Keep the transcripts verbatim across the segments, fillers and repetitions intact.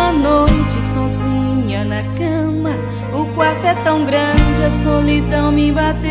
uma noite sozinha na cama. O quarto é tão grande, a solidão me bateu.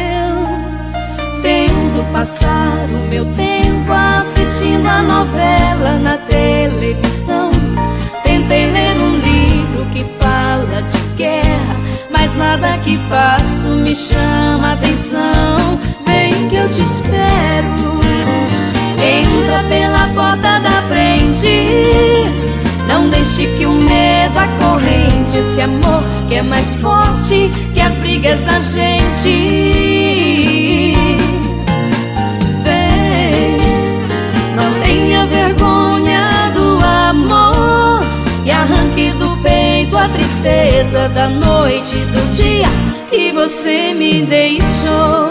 Tento passar o meu tempo assistindo a novela na televisão. Tentei ler um livro que fala de guerra, mas nada que faço me chama atenção. Vem que eu te espero, entra pela porta da frente. Não deixe que o medo acorrente esse amor que é mais forte que as brigas da gente. Vem, não tenha vergonha do amor e arranque do peito a tristeza da noite, do dia que você me deixou.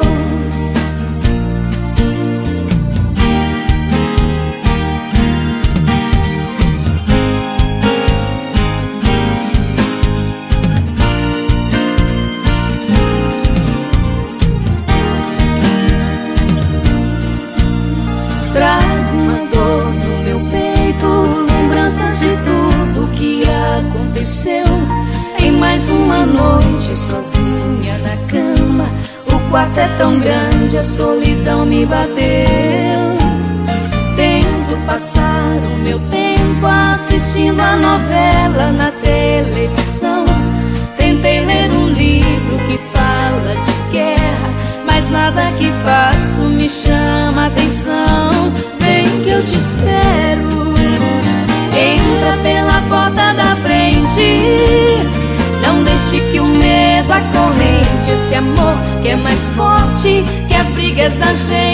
Trago uma dor no meu peito, lembranças de tudo que aconteceu. Em mais uma noite sozinha na cama, o quarto é tão grande, a solidão me bateu. Tento passar o meu tempo assistindo a novela na televisão. Tentei ler um livro que fala de guerra, mas nada que faço me chama atenção. Vem que eu te espero, entra pela porta da frente. Não deixe que o medo acorrente esse amor que é mais forte que as brigas da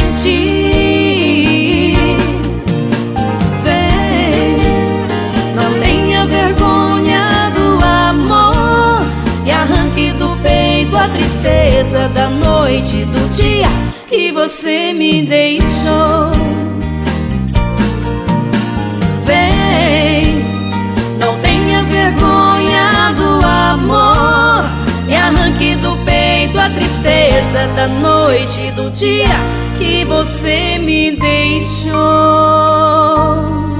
gente. Vem, não tenha vergonha do amor e arranque do peito a tristeza da noite, do dia que você me deixou. Vem, não tenha vergonha do amor e arranque do peito a tristeza da noite, do dia que você me deixou.